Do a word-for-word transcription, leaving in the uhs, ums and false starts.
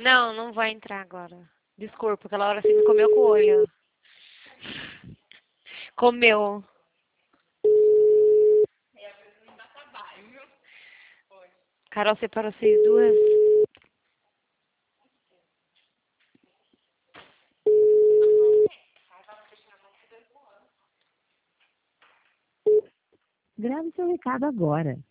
Não, não vai entrar agora. Desculpa, aquela hora você me comeu com o olho. Comeu. Carol separou vocês duas? Grave seu recado agora.